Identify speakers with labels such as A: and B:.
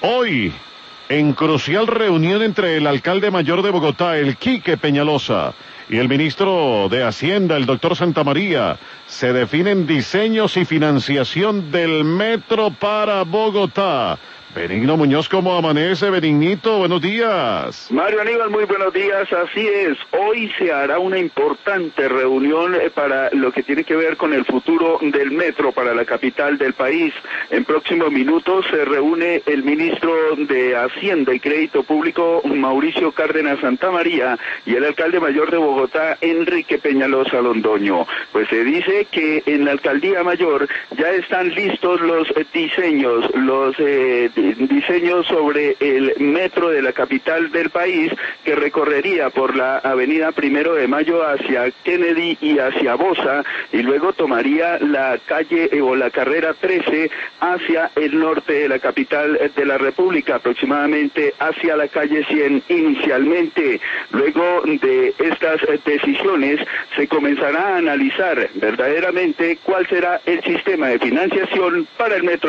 A: Hoy, en crucial reunión entre el alcalde mayor de Bogotá, el Quique Peñalosa, y el ministro de Hacienda, el doctor Santamaría, se definen diseños y financiación del metro para Bogotá. Benigno Muñoz, ¿cómo amanece, Benignito? Buenos días.
B: Mario Aníbal, muy buenos días, así es. Hoy se hará una importante reunión para lo que tiene que ver con el futuro del metro para la capital del país. En próximos minutos se reúne el ministro de Hacienda y Crédito Público, Mauricio Cárdenas Santamaría, y el alcalde mayor de Bogotá, Enrique Peñalosa Londoño. Pues se dice que en la alcaldía mayor ya están listos los diseños, diseños sobre el metro de la capital del país, que recorrería por la avenida 1 de Mayo hacia Kennedy y hacia Bosa, y luego tomaría la calle o la carrera 13 hacia el norte de la capital de la República, aproximadamente hacia la calle 100 inicialmente. Luego de estas decisiones se comenzará a analizar verdaderamente cuál será el sistema de financiación para el metro